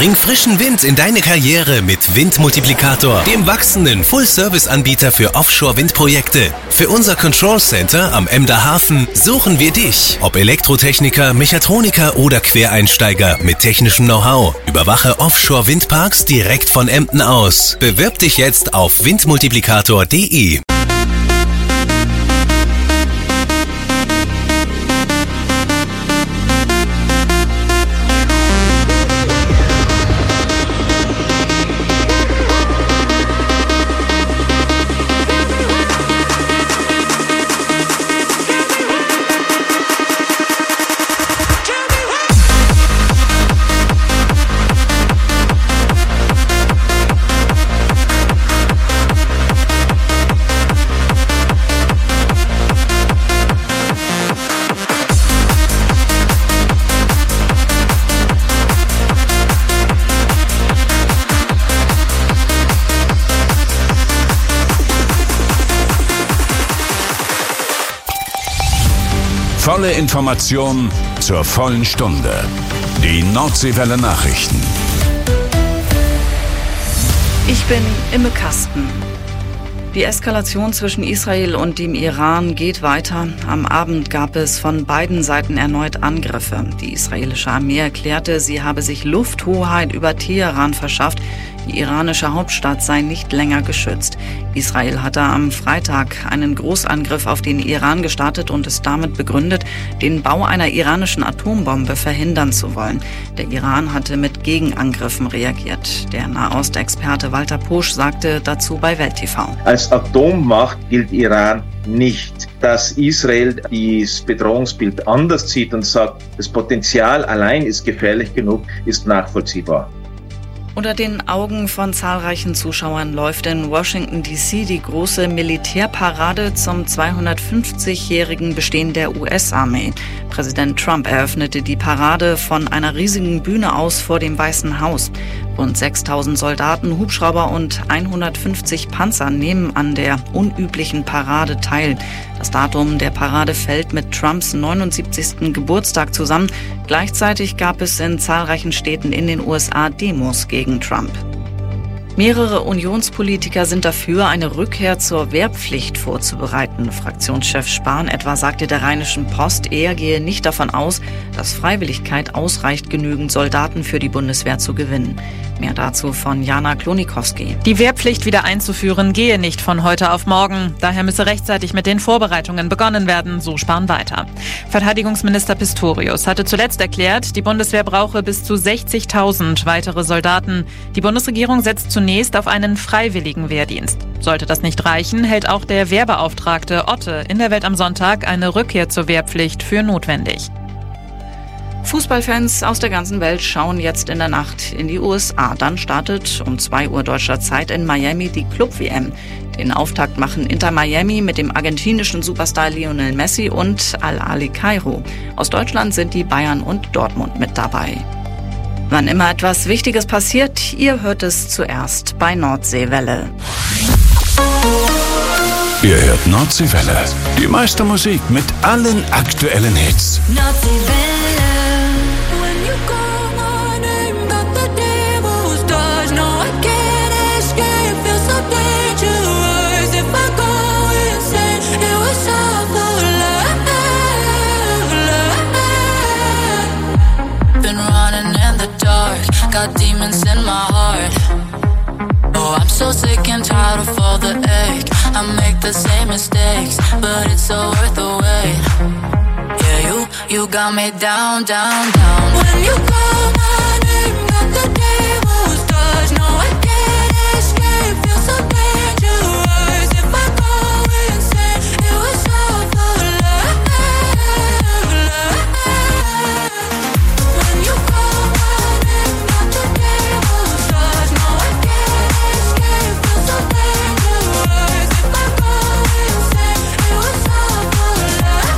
Bring frischen Wind in deine Karriere mit Windmultiplikator, dem wachsenden Full-Service-Anbieter für Offshore-Windprojekte. Für unser Control Center am Emder Hafen suchen wir dich. Ob Elektrotechniker, Mechatroniker oder Quereinsteiger mit technischem Know-how. Überwache Offshore-Windparks direkt von Emden aus. Bewirb dich jetzt auf windmultiplikator.de. Volle Information zur vollen Stunde. Die Nordseewelle Nachrichten. Ich bin Imme Kasten. Die Eskalation zwischen Israel und dem Iran geht weiter. Am Abend gab es von beiden Seiten erneut Angriffe. Die israelische Armee erklärte, sie habe sich Lufthoheit über Teheran verschafft. Die iranische Hauptstadt sei nicht länger geschützt. Israel hatte am Freitag einen Großangriff auf den Iran gestartet und es damit begründet, den Bau einer iranischen Atombombe verhindern zu wollen. Der Iran hatte mit Gegenangriffen reagiert. Der Nahostexperte Walter Posch sagte dazu bei Welt TV. Als Atommacht gilt Iran nicht. Dass Israel das Bedrohungsbild anders sieht und sagt, das Potenzial allein ist gefährlich genug, ist nachvollziehbar. Unter den Augen von zahlreichen Zuschauern läuft in Washington D.C. die große Militärparade zum 250-jährigen Bestehen der US-Armee. Präsident Trump eröffnete die Parade von einer riesigen Bühne aus vor dem Weißen Haus. Rund 6.000 Soldaten, Hubschrauber und 150 Panzer nehmen an der unüblichen Parade teil. Das Datum der Parade fällt mit Trumps 79. Geburtstag zusammen. Gleichzeitig gab es in zahlreichen Städten in den USA Demos gegen Trump. Mehrere Unionspolitiker sind dafür, eine Rückkehr zur Wehrpflicht vorzubereiten. Fraktionschef Spahn etwa sagte der Rheinischen Post, er gehe nicht davon aus, dass Freiwilligkeit ausreicht, genügend Soldaten für die Bundeswehr zu gewinnen. Mehr dazu von Jana Klonikowski. Die Wehrpflicht wieder einzuführen gehe nicht von heute auf morgen. Daher müsse rechtzeitig mit den Vorbereitungen begonnen werden, so Spahn weiter. Verteidigungsminister Pistorius hatte zuletzt erklärt, die Bundeswehr brauche bis zu 60.000 weitere Soldaten. Die Bundesregierung setzt zunächst auf einen freiwilligen Wehrdienst. Sollte das nicht reichen, hält auch der Wehrbeauftragte Otte in der Welt am Sonntag eine Rückkehr zur Wehrpflicht für notwendig. Fußballfans aus der ganzen Welt schauen jetzt in der Nacht in die USA. Dann startet um 2 Uhr deutscher Zeit in Miami die Club-WM. Den Auftakt machen Inter Miami mit dem argentinischen Superstar Lionel Messi und Al-Ahly Kairo. Aus Deutschland sind die Bayern und Dortmund mit dabei. Wann immer etwas Wichtiges passiert, ihr hört es zuerst bei Nordseewelle. Ihr hört Nordseewelle. Die meiste Musik mit allen aktuellen Hits. Nordseewelle. Got demons in my heart. Oh, I'm so sick and tired of all the ache. I make the same mistakes, but it's so worth the wait. Yeah, you got me down, down, down. When you call my name, got the devil's touch. No, I can't escape, feel so dangerous. If I go insane, it was all for love. When you call my name, got the devil's touch. No, I can't escape, feel so dangerous. If I go insane, it was all for love.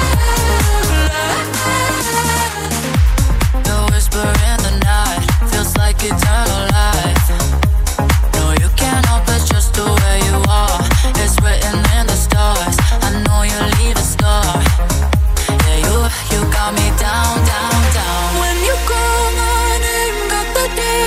The whisper in the night feels like eternal life. No, you can't help it, just the way you are. It's written in the stars. I know you leave a scar. Yeah, you got me down, down, down. When you call my name, got the day.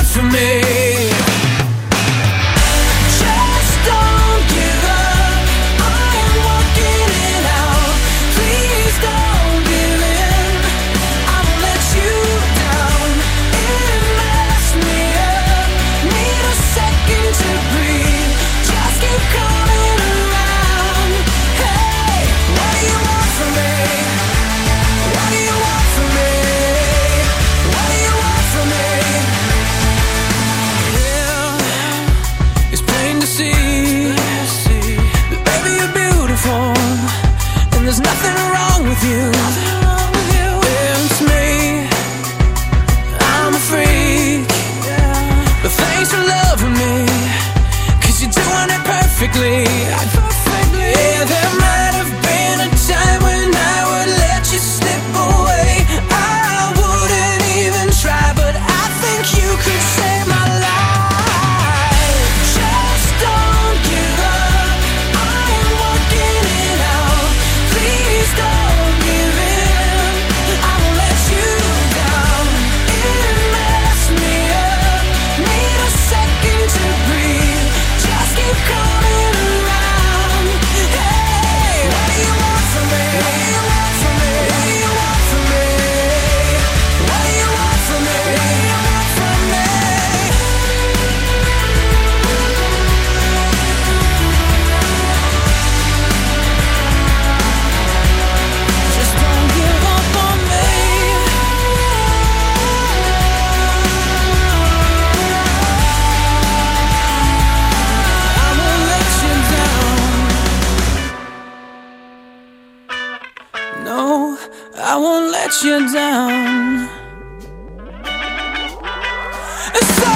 for me? Just don't give up, I am working it out. Please don't give in, I won't let you down. It messed me up, need a second to breathe. Just keep coming around. Hey, what do you want from me? What do you want from me? What do you want from me? Yeah, it's plain to see that baby you're beautiful, and there's nothing wrong with you. It's me, I'm a freak, but thanks for loving me, 'cause you're doing it perfectly. Yeah, there might have been a time when I would let you slip away. I wouldn't even try, but I think you could save my life. Just don't give up, I am working it out. Please don't give in, I won't let you down. It messed me up, need a second to breathe. Just keep coming around. Hey, what do you want from me? What do you want from me? What do you want from me? What do you want from me? What do you want from me? Just don't give up on me. I won't let you down. No, I won't let you down. So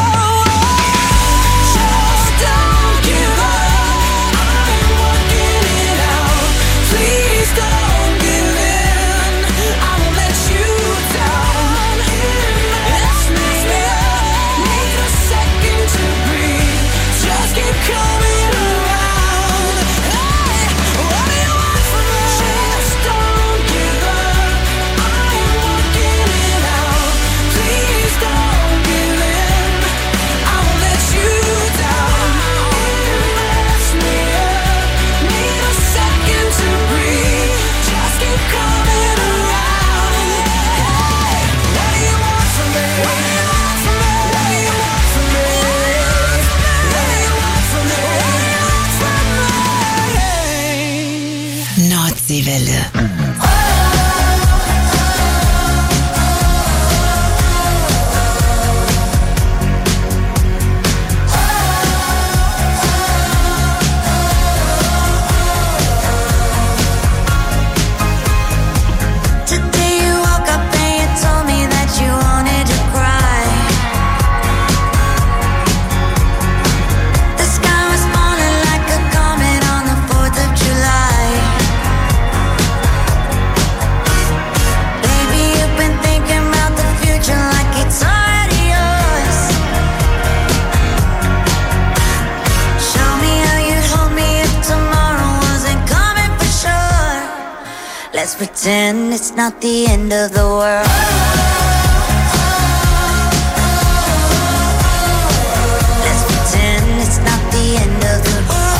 just don't give up, I'm working it out. Please don't give in, I won't let you down. It's me, need a second to breathe. Just keep coming around. Hey, what do you want from me? Just don't give up, I'm working it out. Please don't give in, I won't let you down. It messed me up, need a second to breathe. Just keep coming around. Hey, what do you want from me? What do you want from me? What do you want from me? What do you want from me? What do you want from me? Nordseewelle. Today you woke up and you told me that you wanted to cry. The sky was falling like a comet on the 4th of July. Baby, you've been thinking about the future like it's already yours. Show me how you'd hold me if tomorrow wasn't coming for sure. Let's pretend it's not the end of the world. Let's pretend it's not the end of the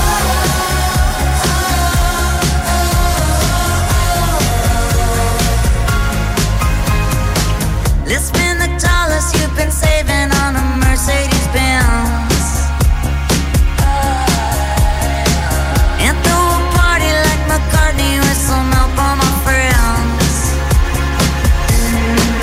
world. Let's spend the dollars you've been saving on a Mercedes Benz and throw a party like McCartney with some help on my friends.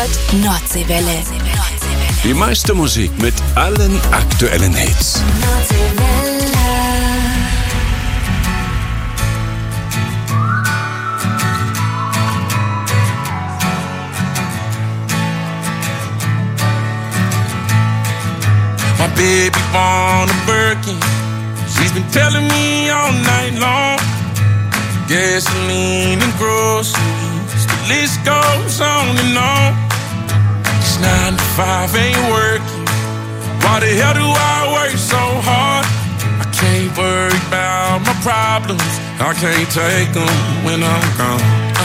hört Nordseewelle. Die meiste Musik mit allen aktuellen Hits. My baby born a Birkin. She's been telling me all night long. Gasoline and groceries, the list goes on and on. It's 9 to 5, ain't working. Why the hell do I work so hard? I can't worry about my problems. I can't take them when I'm gone.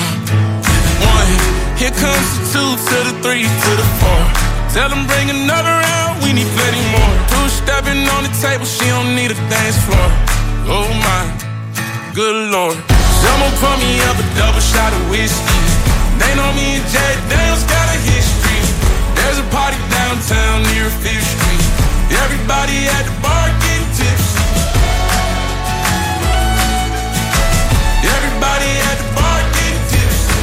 1, here comes the 2 to the 3 to the 4. Tell them bring another round, we need plenty more. 2 stepping on the table, she don't need a dance floor. Oh my, good Lord. Someone pour me up a double shot of whiskey. They know me and Jack Daniels got a history. There's a party downtown near 5th Street. Everybody at the bar getting tipsy. Everybody at the bar getting tipsy.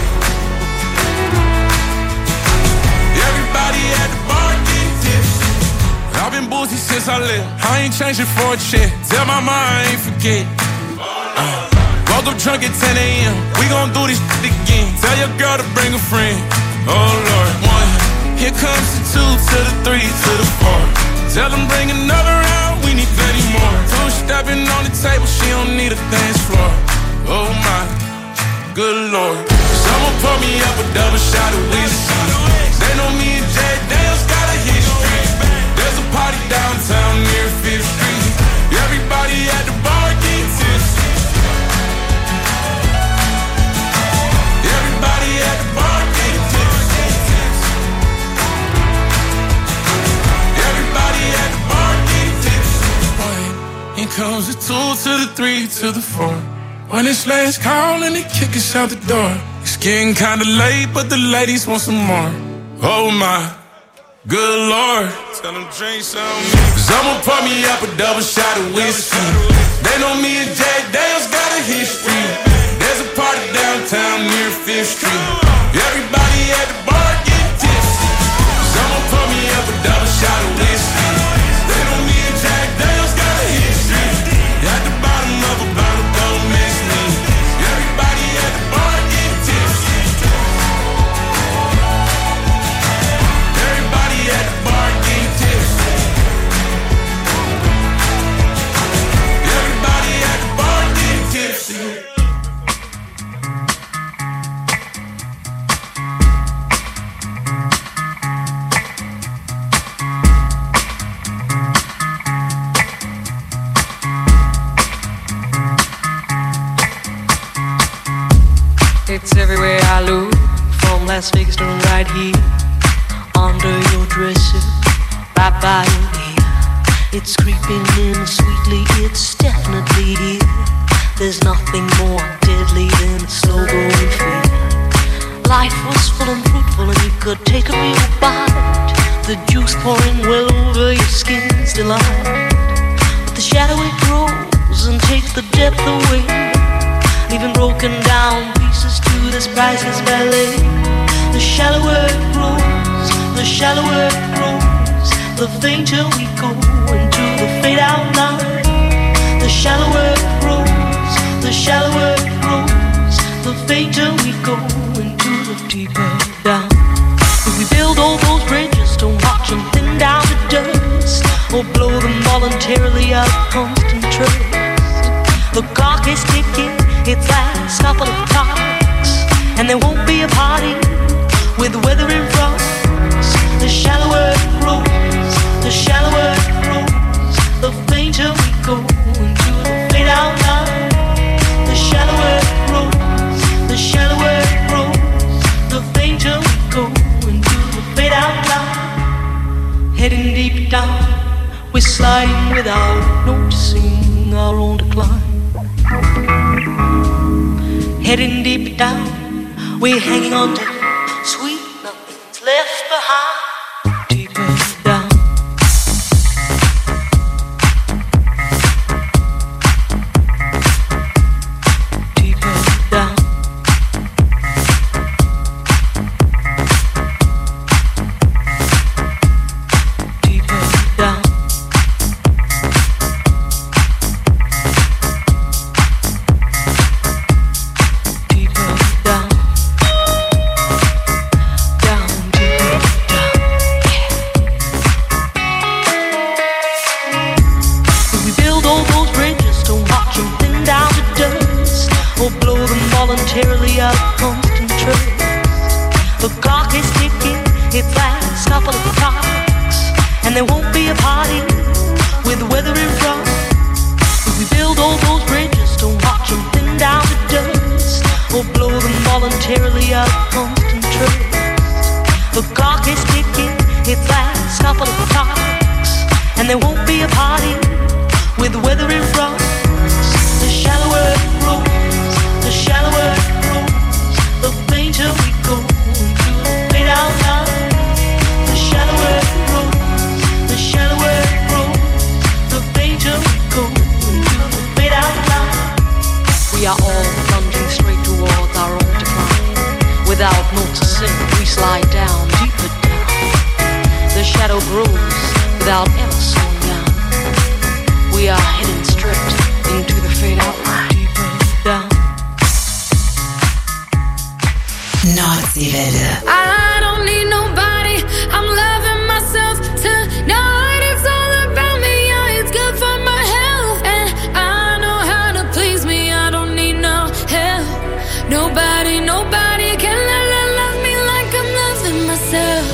Everybody at the bar getting tipsy. I've been boozy since I left. I ain't changing for a check. Tell my mom I ain't forget. Woke up drunk at 10 a.m. We gon' do this shit again. Tell your girl to bring a friend. Oh Lord. 1, here comes the 2 to the 3 to the 4. Tell them bring another round, we need plenty more. 2 stepping on the table, she don't need a dance floor. Oh my, good Lord. Someone pour me up a double shot of whiskey. They know me and Jack Daniels got a history. There's a party downtown near 5th Street. Everybody at the bar getting tipsy. Everybody at the bar getting tipsy. Everybody at the bar getting tipsy. Here comes the 2 to the 3 to the 4. When it's last call and they kick us out the door. It's getting kinda late, but the ladies want some more. Oh my, good Lord. Tell them drink some. Someone pour me up a double shot of whiskey. They know me and Jack Daniels got a history. There's a party downtown near 5th Street. Everybody at the bar getting tipsy. Someone pour me up a double shot of whiskey. They know me and Jack Daniels got a history. At the bottom of a bottle, don't miss me. Everybody at the bar getting tipsy. Everybody at the bar getting tipsy. Everybody at the bar getting tipsy. It's everywhere I look, from Las Vegas to right here, under your dresser, right by your ear. It's creeping in sweetly, it's definitely here. There's nothing more deadly than a slow-growing fear. Life was full and fruitful and you could take a real bite. The juice pouring well over your skin's delight. But the shadow it grows and takes the depth away, leaving broken down pieces to this priceless ballet. The shallower it grows, the shallower it grows, the fainter we go into the fade out line. The shallower it grows, the shallower it grows, the fainter we go into the deeper down. If we build all those bridges to watch them thin down to dust, or blow them voluntarily out of constant trust, the clock is ticking its last couple of clocks, and there won't be a party with weather in front. The shallower it grows, the shallower it grows, the fainter we go into the fade out line. The shallower it grows, the shallower it grows, the fainter we go into the fade out line. Heading deep down, we're sliding without noticing our own decline. Heading deep down, we're hanging on to sweet nothing's left behind. Deeper down. Deeper down. and there won't be a party with weather in front. If we build all those bridges to watch them thin down to dust, or blow them voluntarily out of constant trust. The clock is ticking, its last couple of clocks, and there won't be a party with weather in front. The shallower it grows, the shallower it grows, the fainter we go into the fade out line. The shallower it grows, the shallower it grows, the fainter we go into the fade out line. We are all plunging straight towards our own decline. Without note to sing, we slide down, deeper down. The shadow grows without ever slowing down. We are heading straight into the fade out line, deeper down. Nordseewelle. I don't need nobody, I'm loving myself tonight. It's all about me, yeah, it's good for my health. And I know how to please me, I don't need no help. Nobody can love me like I'm loving myself.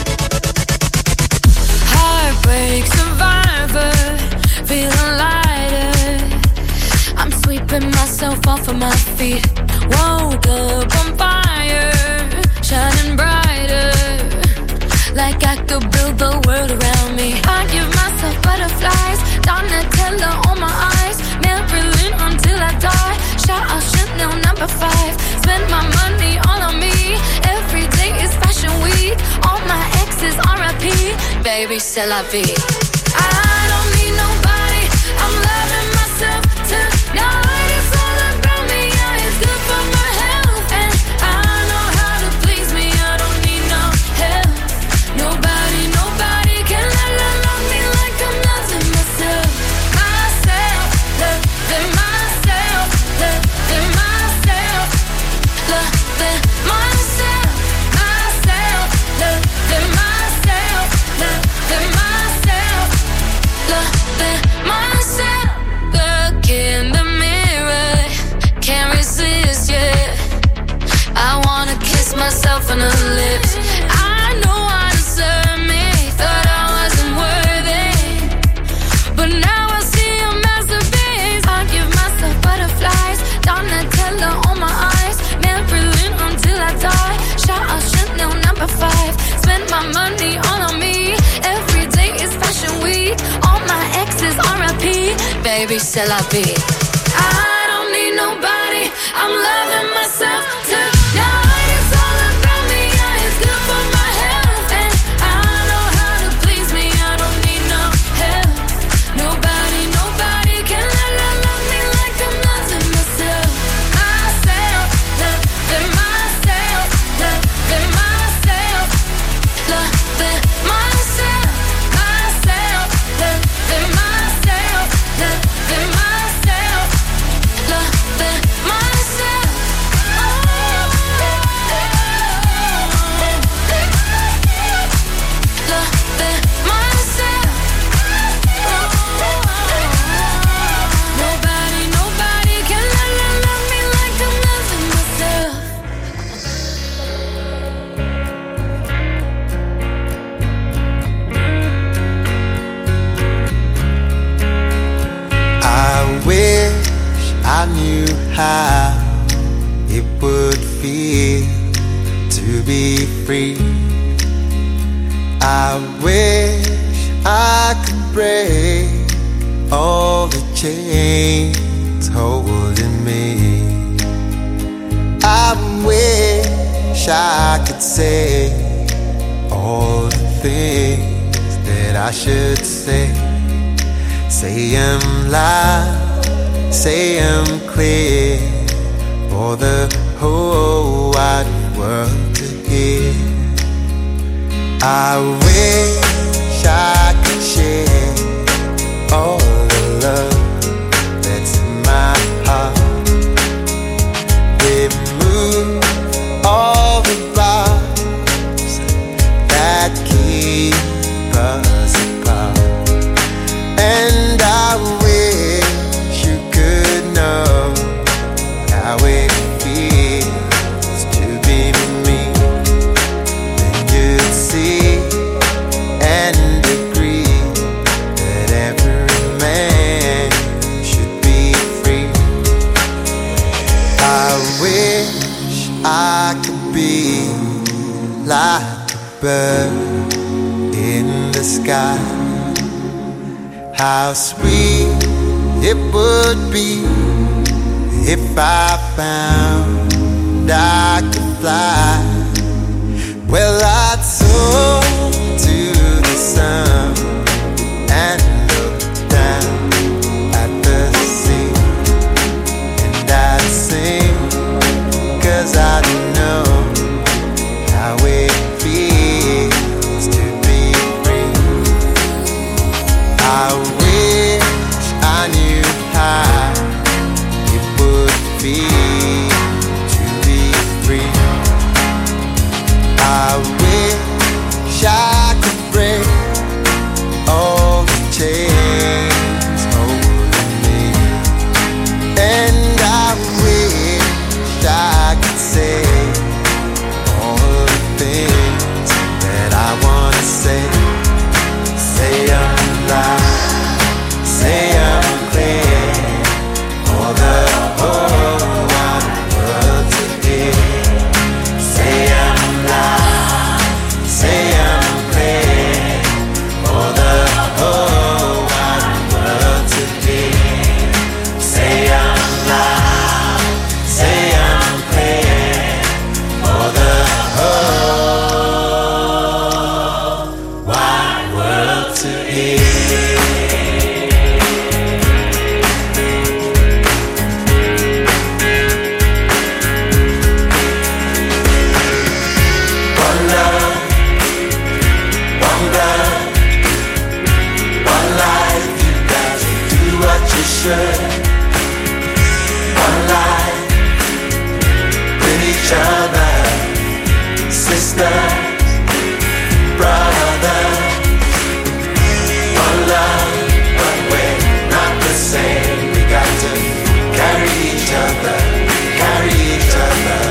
Heartbreak survivor, feeling lighter. I'm sweeping myself off of my feet. Woke up on fire, shining brighter, like I could build the world around me. I give myself butterflies, Donatella on my eyes, Marilyn until I die. Shout out Chanel number 5, spend my money all on me. Every day is fashion week, all my exes R.I.P. Baby, c'est la vie. I don't need nobody, I'm loving myself tonight. It's all about me, yeah, it's good for my health. And I know how to please me, I don't need no help. Nobody can love me like I'm loving myself. Loving myself, loving myself, loving myself, loving myself, loving myself, loving myself. Look in the mirror, can't resist, yeah. I wanna kiss myself on the lips. I know I deserve me, thought I wasn't worthy, but now I see a masterpiece. I give myself butterflies, Donatella on my eyes, Marilyn until I die. Shout out Chanel number 5, spend my money all on me. Every day is fashion week, all my exes R.I.P. Baby, c'est la vie. I don't need nobody, I'm loving myself tonight. It's all about me, yeah, it's good for my health. And I know how to please me, I don't need no help. Nobody can love me like I'm loving myself. Loving myself, loving myself, loving myself, loving myself, loving myself, loving myself. Nobody can love me like I'm loving myself. I wish I knew how it would feel to be free. I wish I could break all the chains holding me. I wish I could say all the things that I should say. Say 'em loud, say 'em clear, for the whole wide world to hear. I wish I could share all the love that's in my heart. Remove all the bars that keep us apart. And I wish you could know how it feels to be me. Then you'd see and agree bird in the sky. How sweet it would be if I found I could fly. Well, I'd soar to the sun and look down at the sea, and I'd sing, 'cause I know how it feels to be free. I wish I knew how it would feel to be free. I wish I could break all the chains holding me, and I wish I could say all the things that I wanna say. Say I'm loud, say I'm clear, for the whole wide world to hear. Say I'm loud, say I'm clear, for the whole wide world to hear. Say I'm loud, say I'm clear, for the whole wide world to hear. One love, one blood, one life, you got to do what you should. One life with each other, sisters, brothers. One love, but we're not the same. We got to carry each other, carry each other.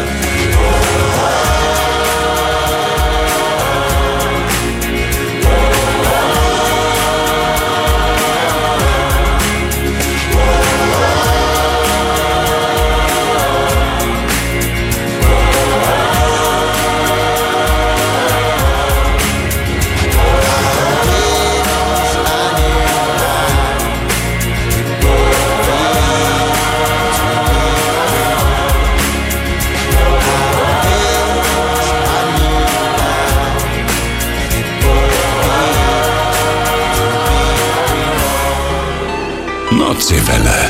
Nordseewelle.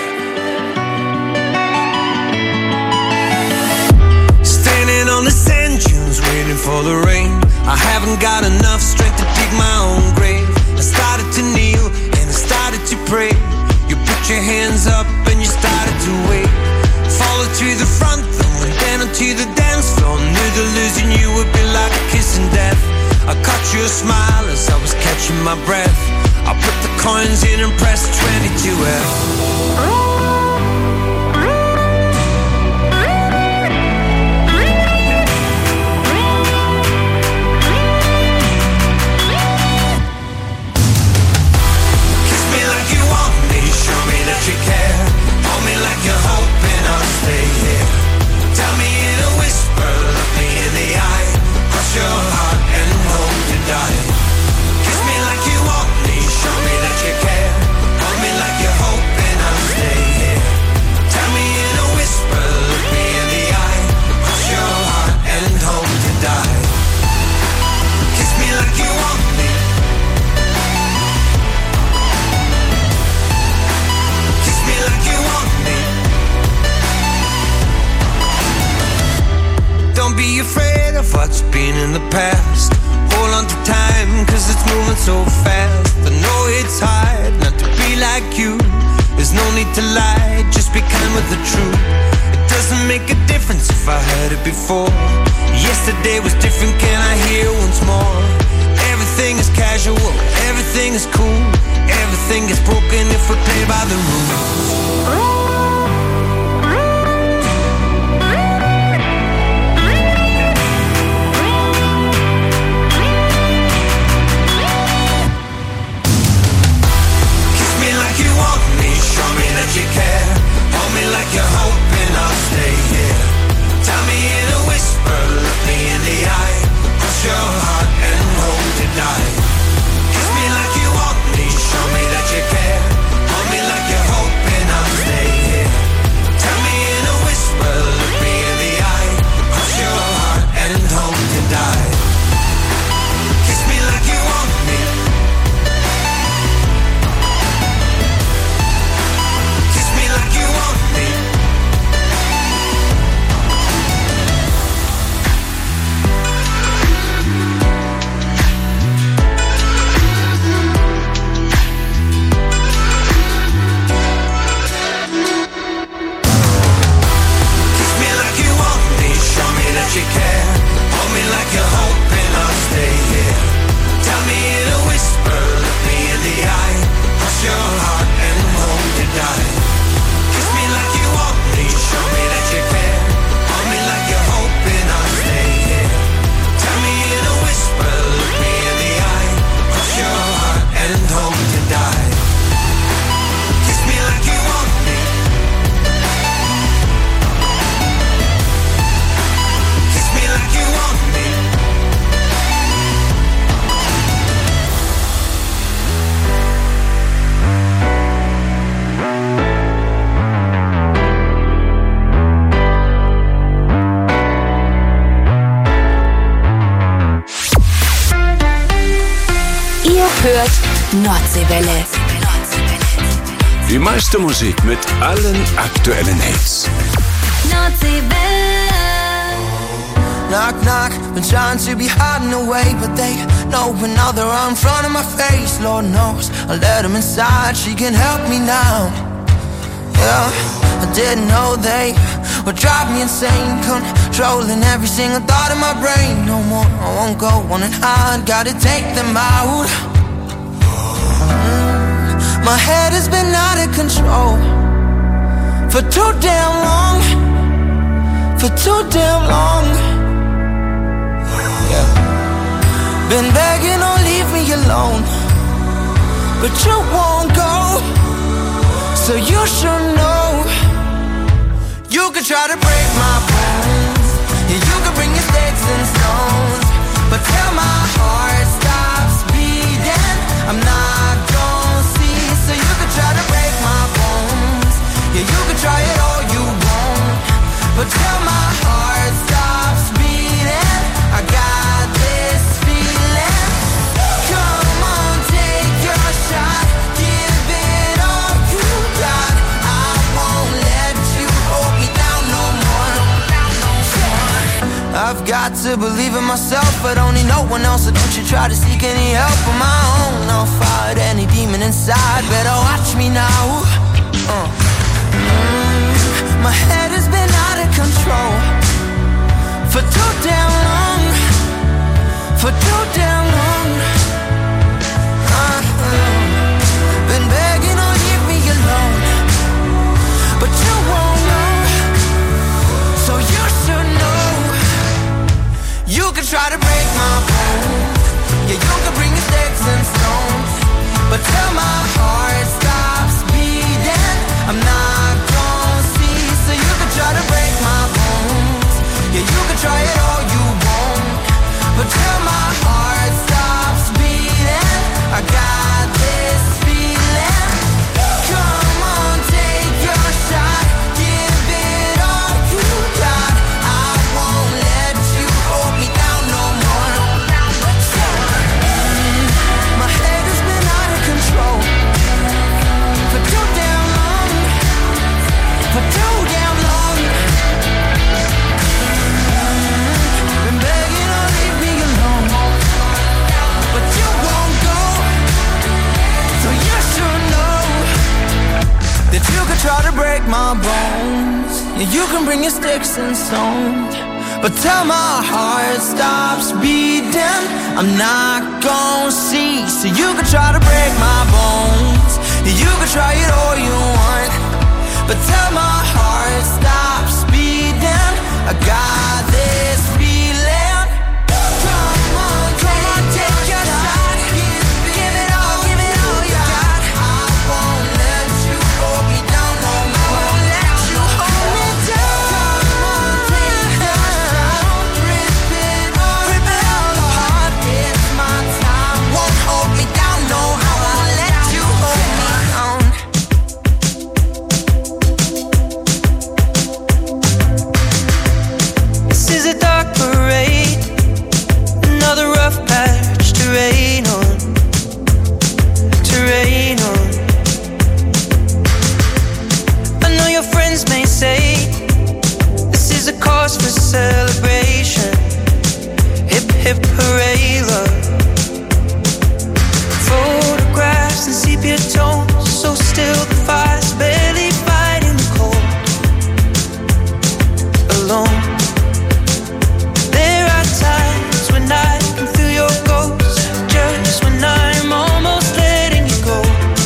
Standing on the sand dunes waiting for the rain. I haven't got enough strength to dig my own grave. I started to kneel and I started to pray. You put your hands up and you started to wait. Followed to the front, then went down onto the dance floor. Knew that losing you would be like a kiss in death. I caught your smile as I was catching my breath. I put the coins in and pressed 22F. Kiss me like you want me, show me that you care. Hold me like you're hoping I'll stay here. Tell me in a whisper, look me in the eye. Cross your heart and hope to die. Kiss me like you want me, show me that you care. Hold me like you're hoping I'll stay here. Tell me in a whisper, look me in the eye. Cross your heart and hope to die. Kiss me like you want me. Kiss me like you want me. Don't be afraid of what's been in the past. Hold on to time, 'cause it's moving so fast. I know it's hard not to be like you. There's no need to lie, just be kind with the truth. It doesn't make a difference if I heard it before. Yesterday was different, can I hear once more? Everything is casual, everything is cool. Everything gets broken if we play by the rules. your heart. hört Nordseewelle. Die meiste Musik mit allen aktuellen Hits. Nordseewelle. Knock, knock, been trying to be hiding away, but they know now they're right in front of my face. Lord knows I let them inside, she can help me now. Yeah, I didn't know they would drive me insane, controlling every single thought in my brain. No more, I won't go on and hide, gotta take them out. My head has been out of control for too damn long, for too damn long. Been begging, oh leave me alone, but you won't go, so you should know. You could try to break my bones, yeah, you could bring your sticks and stones, but till my heart stops beating, I'm not gonna see. So you could try to break my bones, yeah, you could try it all you want, but till my heart stops beating, I got this feeling. Come on, take your shot, give it all you got. I won't let you hold me down no more. I've got to believe in myself, but only no one else. So don't you try to seek any help on my own. I'll fight any demon inside, better watch me now. My head has been out of control for too damn long, for too damn long. Been begging, oh leave me alone, but you won't know, so you should know. You can try to break my bones, yeah, you can bring your sticks and stones, but till my heart stops beating, I'm not gonna see. So you can try to break my bones, yeah, you can try it all you want, but till my heart stops beating, I got this feeling. Come on, take your shot, give it all you got. I won't let you hold me down no more. My head has been out of control for too damn long, for too damn long. Been begging, oh leave me alone, but you won't go, so you should know that you could try to break my bones, yeah, you can bring your sticks and stones, but till my heart stops beating, I'm not gonna see. So you could try to break my bones, yeah, you could try it all you want, but till my heart stops beating, I got this feeling. Come on, take your shot, give it all you got. I won't let you hold me down no more. Won't let you hold me down. Come on, take your shot, rip it all apart. It's my time, won't hold me down no more. Won't let you hold me down. This is a dark parade, another rough patch to rain on, to rain on. I know your friends may say this is a cause for celebration. Hip hip hooray, love. Photographs and sepia tones, so still the fire's barely fighting the cold. Alone. There are times when I can feel your ghost, just when I'm almost letting you go.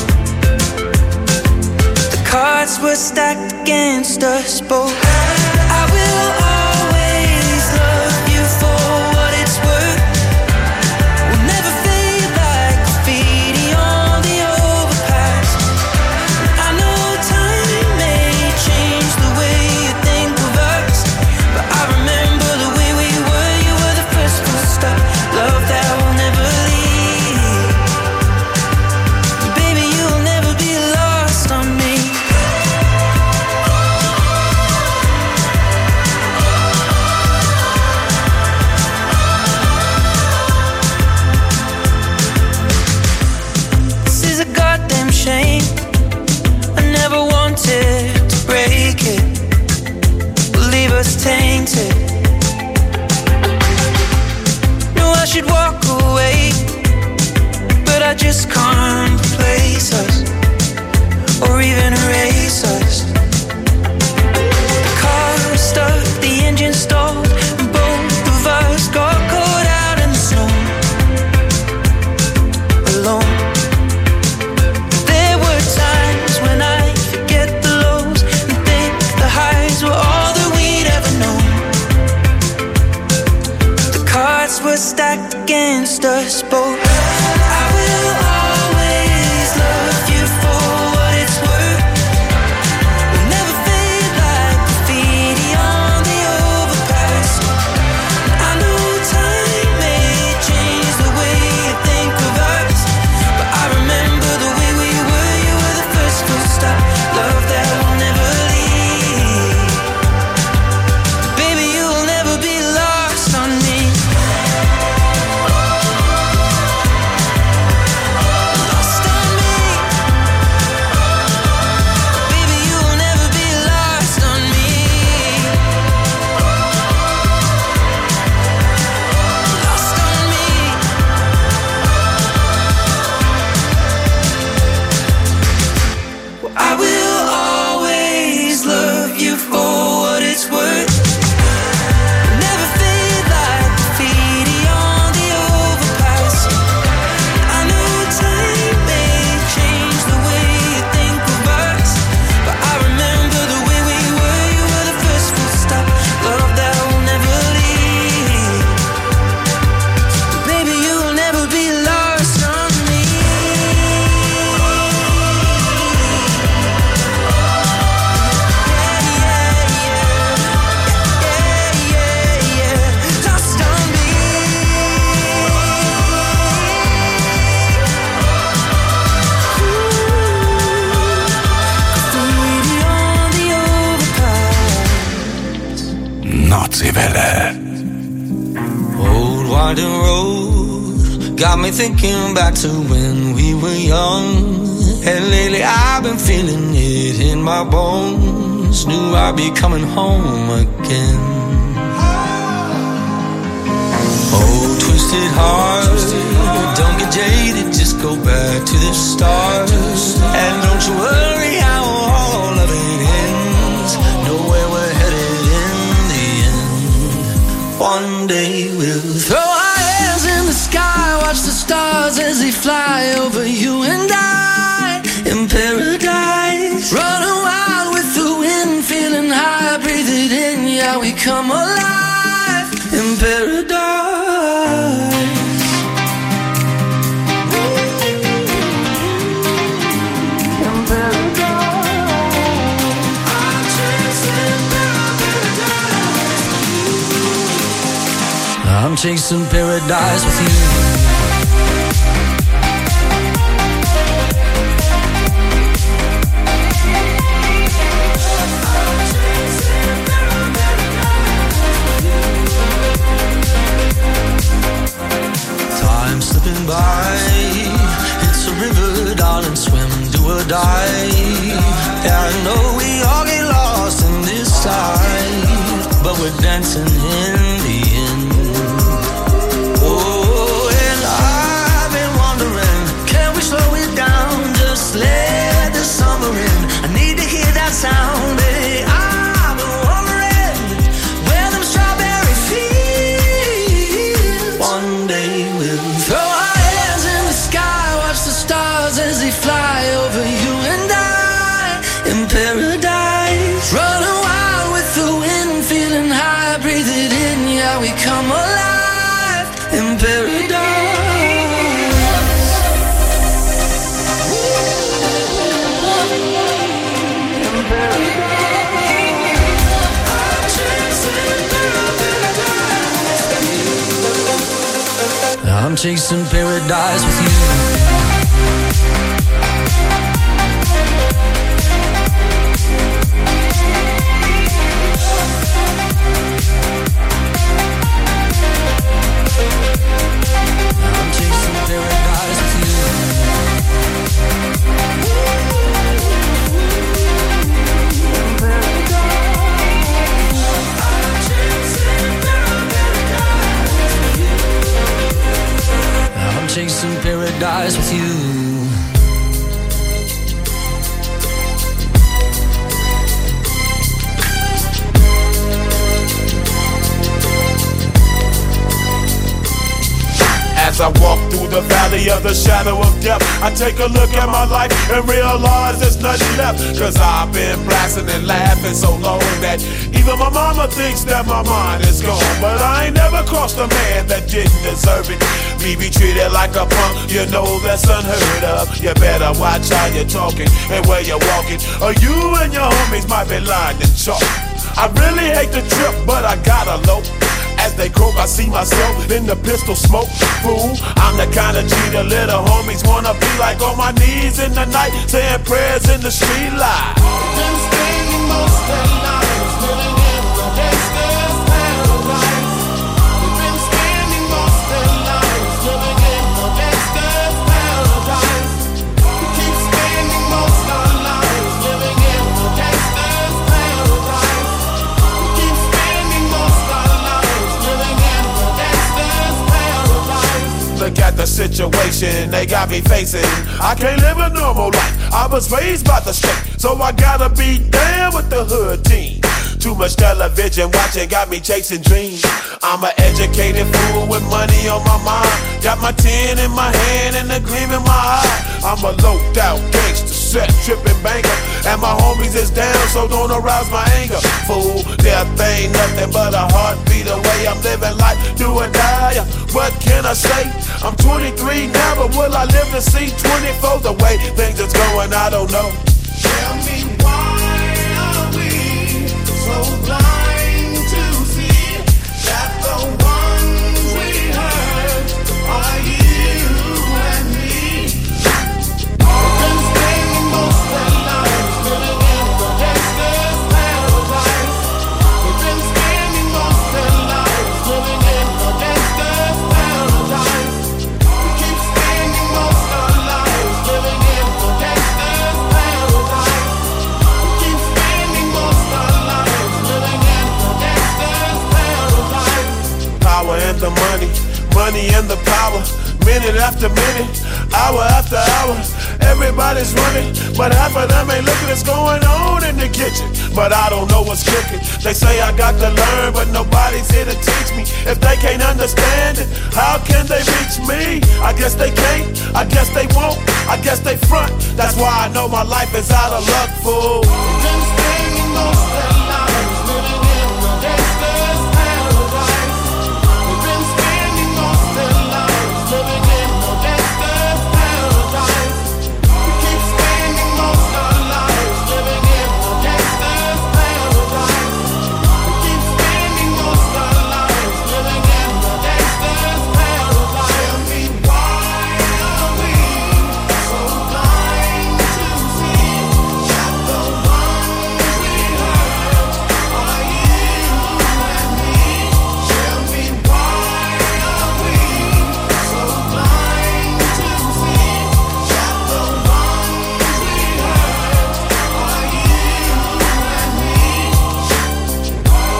The cards were stacked against us both. I will always love you for what it's worth. We'll never fade like graffiti on the overpass. I know time may change the way you think of us, but I remember the way we were. You were the first full stop, love that will never leave. Baby, you'll never be lost on me. tainted. No, I should walk away, but I just can't replace us or even erase us. The car stuck, the engine stalled, and both of us got caught out in the snow, alone. There were times when I forget the lows and think the highs were all that we'd ever known. The cards were stacked against us both. I will always love you for what it's worth. We'll never fade like graffiti on the overpass. I know time may change the way you think of us, but I remember the way we were. You were the first full stop, love that will never leave. Baby, you will never be lost on me. Lost on me. Baby, you will never be lost on me. Lost on me. I will always love you for what it's worth. Never fade like graffiti on the overpass. I know time may change the way you think of us, but I remember the way we were. You were the first full stop, love that will never leave. Baby, you will never be lost on me. Lost on me. Graffiti on the overpass. Nordseewelle. Old winding road got me thinking back to when we were young. And lately I've been feeling it in my bones. Knew I'd be coming home again. Oh, twisted heart, don't get jaded, just go back to the start. And don't you worry how all of it ends. Know where we're headed in the end. One day we'll throw our hands in the sky, watch the stars as they fly over you and I in paradise. Running wild with the wind, feeling high, breathe it in, yeah, we come alive in paradise. In paradise. I'm chasing paradise. I'm chasing paradise with you. Time slipping by, it's a river, darling, swim, do or die. Yeah, I know we all get lost in this tide, but we're dancing in the end. Oh, and I've been wondering, can we slow it down, just let the summer in. I need to hear that sound, baby. I've been wondering where them strawberry fields. One day we'll throw our hands in the sky, watch the stars as they fly over you and I in paradise. Running wild with the wind, feeling high, breathe it in, yeah, we come alive in paradise. In paradise. I'm chasing paradise with you. As I walk through the valley of the shadow of death, I take a look at my life and realize there's nothing left. Cause I've been blasting and laughing so long that even my mama thinks that my mind is gone. But I ain't never crossed a man that didn't deserve it. Me be treated like a punk, you know that's unheard of. You better watch how you're talking and where you're walking, or you and your homies might be lying in chalk. I really hate the trip, but I gotta low. As they croak, I see myself in the pistol smoke. Fool, I'm the kind of G the little homies wanna be like, on my knees in the night, saying prayers in the street light. Been spending most of their lives living in the gangster's paradise. We've been spending most of their lives living in the gangster's paradise. We keep spending most of our lives living in the gangster's paradise. We keep spending most of our lives living in the gangster's paradise. Look at the situation they got me facing. I can't live a normal life. I was raised by the state, so I gotta be down with the hood team. Too much television watching got me chasing dreams. I'm an educated fool with money on my mind. Got my 10 in my hand and a gleam in my eye. I'm a loped out gangster, set tripping banker, and my homies is down, so don't arouse my anger. Fool, death ain't nothing but a heartbeat away. I'm living life, do or die. What can I say? I'm 23 now, but will I live to see 24? The way things is going, I don't know. Tell me why are we so blind to see that the ones we hurt are you and me? We've been spending most of our lives living in the gangster's paradise. We've been spending most of our lives living in the gangster's paradise. We keep spending most of our lives living in the gangster's paradise. We keep spending most of our lives living in the gangster's paradise. Power and the money, money and the power. Minute after minute, hour after hour, everybody's running, but half of them ain't looking what's going on in the kitchen. But I don't know what's cooking. They say I got to learn, but nobody's here to teach me. If they can't understand it, how can they reach me? I guess they can't, I guess they won't, I guess they front. That's why I know my life is out of luck, fool. We've been spending most of our lives living in the gangster's paradise. We've been spending most of our lives living in the gangster's paradise. We keep spending most of our lives living in the gangster's paradise. We keep spending most of our lives living in the gangster's paradise. Tell me why are we so blind to see that the ones we hurt are you and me? Tell me why are we so blind to see that the ones we hurt are you and me?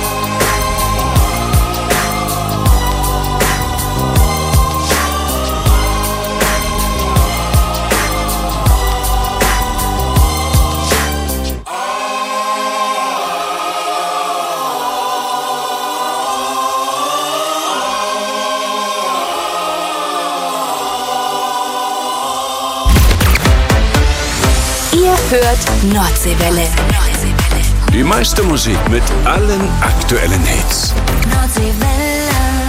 Ihr hört Nordseewelle. Die meiste Musik mit allen aktuellen Hits. Nordseewelle.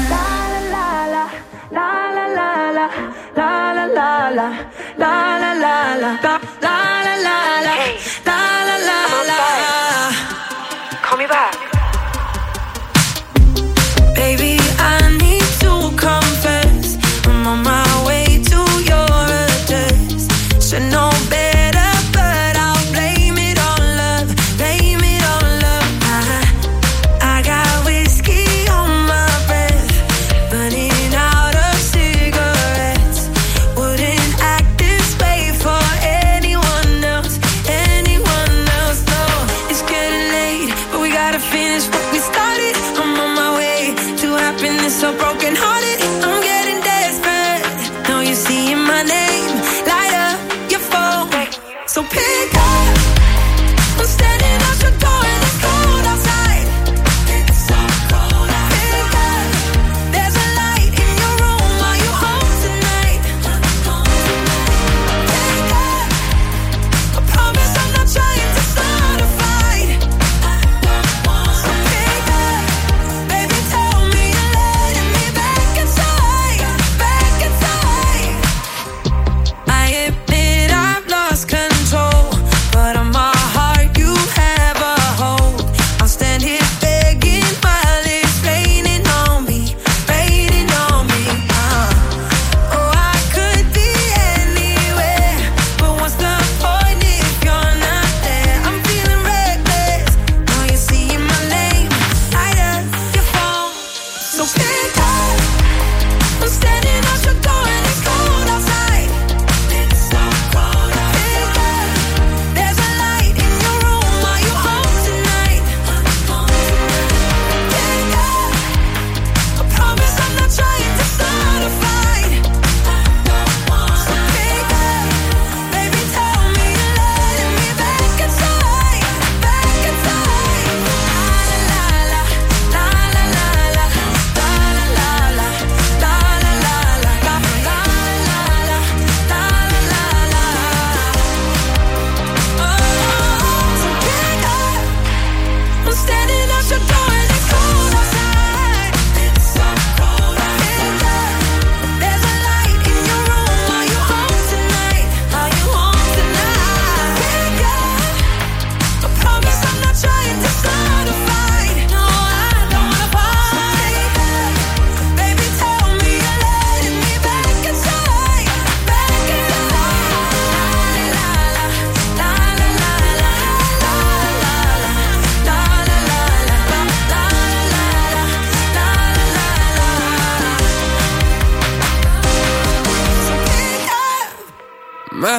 Call me back. Baby, I need to confess, I'm on my way to your address. Should know better, but I'll blame it on love, blame it on love. I got whiskey on my breath, burning out of cigarettes. Wouldn't act this way for anyone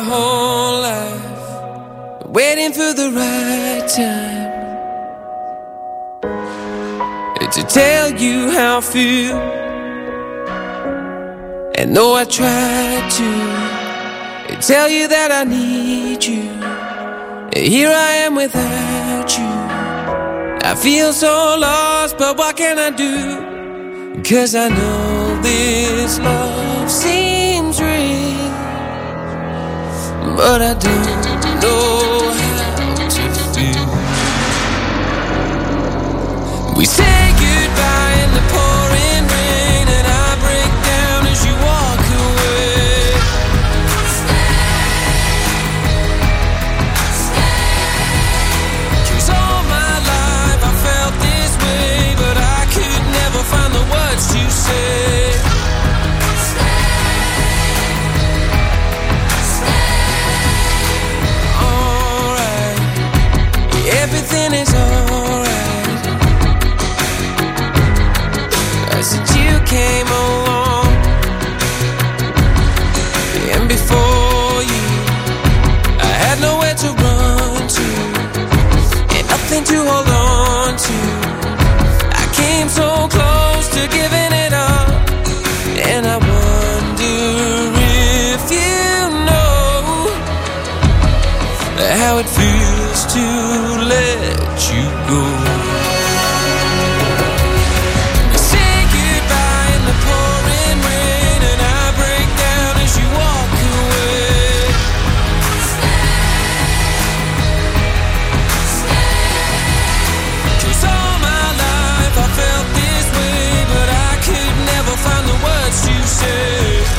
whole life, waiting for the right time to tell you how I feel. And though I tried to tell you that I need you, here I am without you. I feel so lost, but what can I do? 'Cause I know this love seems real, but I don't know how to feel. We say goodbye in the pouring rain, and I break down as you walk away. Cause all my life I felt this way, but I could never find the words to say. Alright, everything is alright. I said you came along, and before you I had nowhere to run to, and nothing to hold on to. I came so close to giving it up, and I wonder if you know how it feels to let you go. Say goodbye in the pouring rain, and I break down as you walk away. Cause all my life I felt this way, but I could never find the words to say.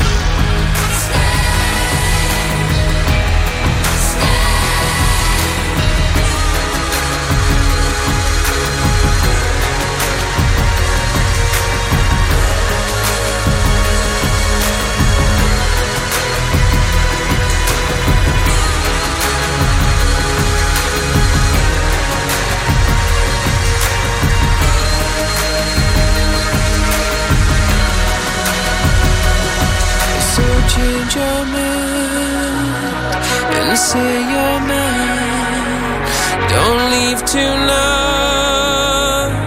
So change your mind and say you're mine. Don't leave tonight.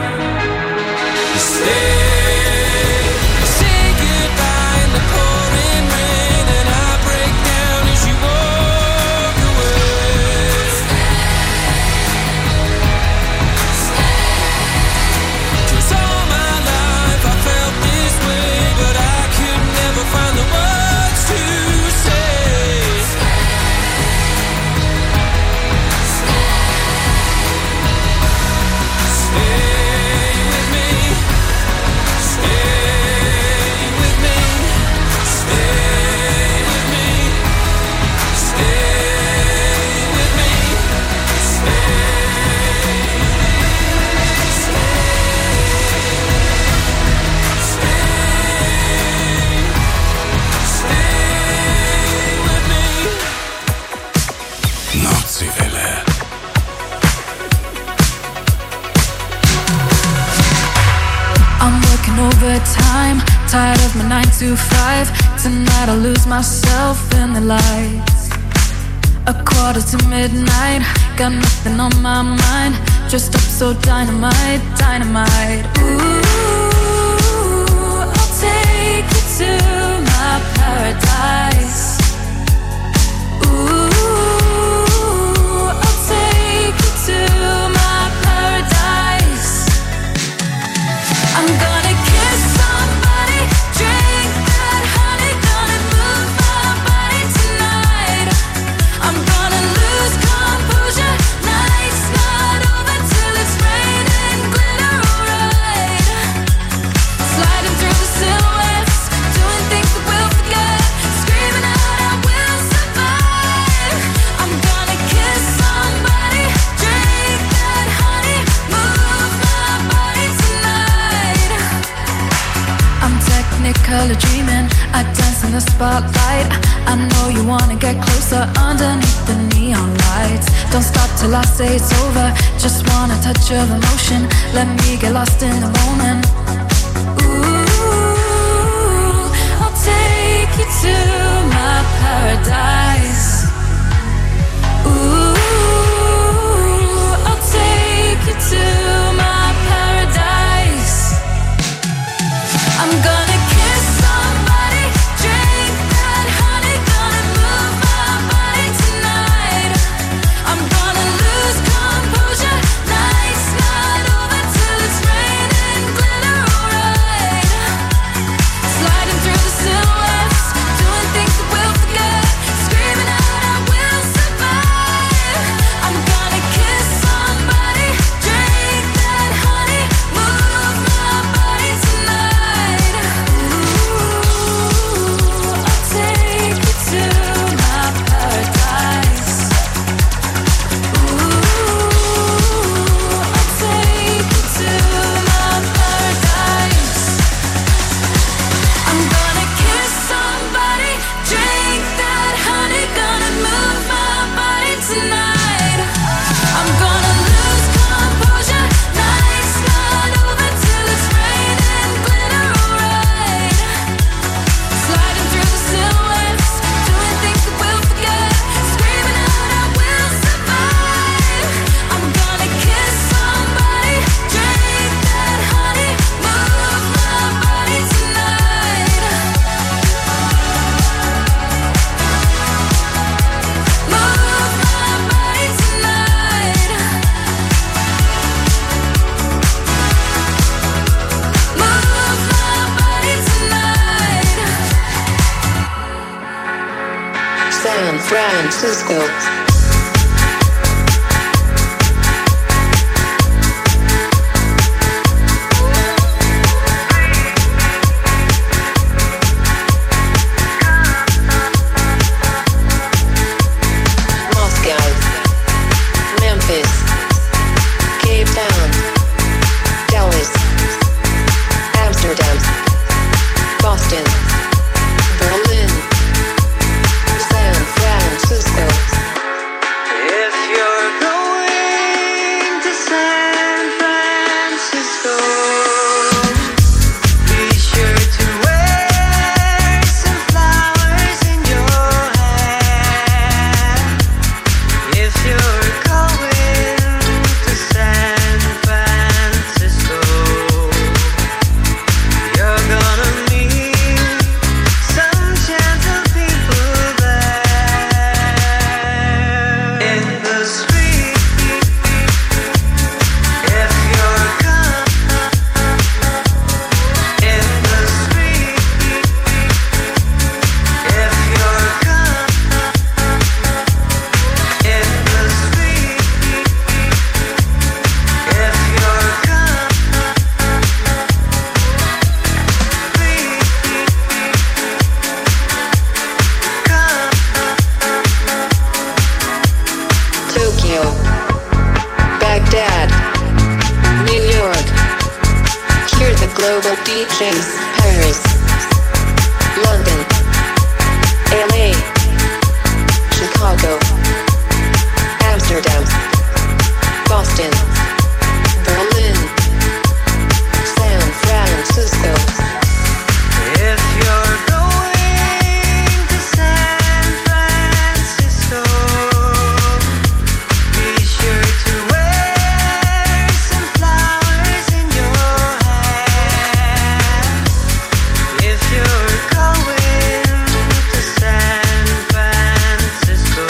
Say goodbye in the pouring rain, and I break down as you walk away. Cause all my life I felt this way, but I could never find the words to say. Stay with me. Stay with me. Stay with me. Stay with me. Nordseewelle. I'm working overtime, tired of my 9 to 5. Tonight I lose myself in the lights. 1:45, got nothing on my mind. Dressed up so dynamite, dynamite. Ooh, I'll take you to my paradise. Ooh, I'll take you to my paradise. I'm gonna kiss somebody, drink that honey, gonna move my body tonight. I'm gonna lose composure, night's not over till it's raining glitter, alright. Sliding through the silhouettes, doing things that we'll forget, screaming out I will survive. I'm gonna kiss somebody, drink that honey, move my body tonight. I'm technically dreaming, I dance in the spotlight. I know you wanna get closer underneath the neon lights. Don't stop till I say it's over, just want a touch of emotion. Let me get lost in the moment. Ooh, I'll take you to my paradise. Francisco. Global DJs, Paris, London, LA, Chicago, Amsterdam, Boston, Berlin, San Francisco. If you're going to San Francisco, be sure to wear some flowers in your hair. If you're going to San Francisco,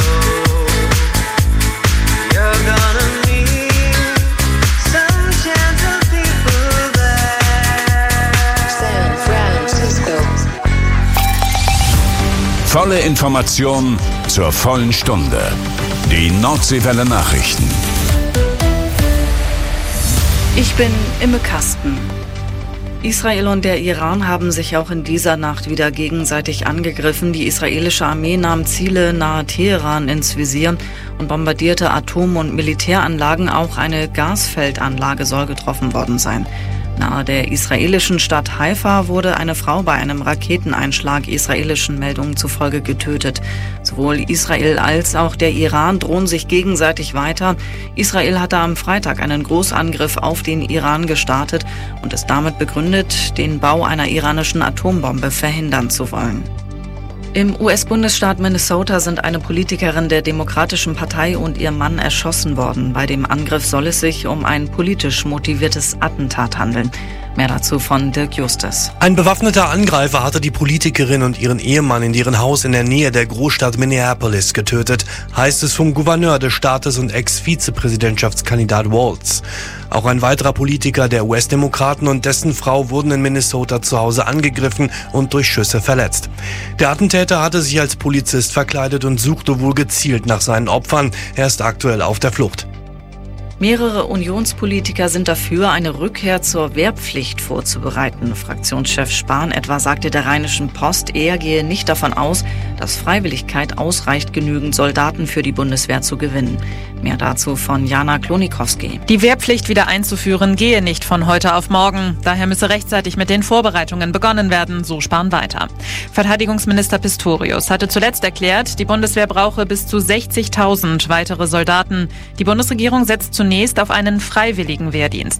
you're gonna meet some gentle people there. San Francisco. Volle Information zur vollen Stunde. Die Nordseewelle Nachrichten. Ich bin Imme Kasten. Israel und der Iran haben sich auch in dieser Nacht wieder gegenseitig angegriffen. Die israelische Armee nahm Ziele nahe Teheran ins Visier und bombardierte Atom- und Militäranlagen. Auch eine Gasfeldanlage soll getroffen worden sein. Nahe der israelischen Stadt Haifa wurde eine Frau bei einem Raketeneinschlag israelischen Meldungen zufolge getötet. Sowohl Israel als auch der Iran drohen sich gegenseitig weiter. Israel hatte am Freitag einen Großangriff auf den Iran gestartet und ist damit begründet, den Bau einer iranischen Atombombe verhindern zu wollen. Im US-Bundesstaat Minnesota sind eine Politikerin der Demokratischen Partei und ihr Mann erschossen worden. Bei dem Angriff soll es sich um ein politisch motiviertes Attentat handeln. Mehr dazu von Dirk Justus. Ein bewaffneter Angreifer hatte die Politikerin und ihren Ehemann in deren Haus in der Nähe der Großstadt Minneapolis getötet, heißt es vom Gouverneur des Staates und Ex-Vizepräsidentschaftskandidat Walz. Auch ein weiterer Politiker der US-Demokraten und dessen Frau wurden in Minnesota zu Hause angegriffen und durch Schüsse verletzt. Der Attentäter hatte sich als Polizist verkleidet und suchte wohl gezielt nach seinen Opfern. Er ist aktuell auf der Flucht. Mehrere Unionspolitiker sind dafür, eine Rückkehr zur Wehrpflicht vorzubereiten. Fraktionschef Spahn etwa sagte der Rheinischen Post, er gehe nicht davon aus, dass Freiwilligkeit ausreicht, genügend Soldaten für die Bundeswehr zu gewinnen. Mehr dazu von Jana Klonikowski. Die Wehrpflicht wieder einzuführen gehe nicht von heute auf morgen. Daher müsse rechtzeitig mit den Vorbereitungen begonnen werden, so Spahn weiter. Verteidigungsminister Pistorius hatte zuletzt erklärt, die Bundeswehr brauche bis zu 60.000 weitere Soldaten. Die Bundesregierung setzt zunächst auf einen freiwilligen Wehrdienst.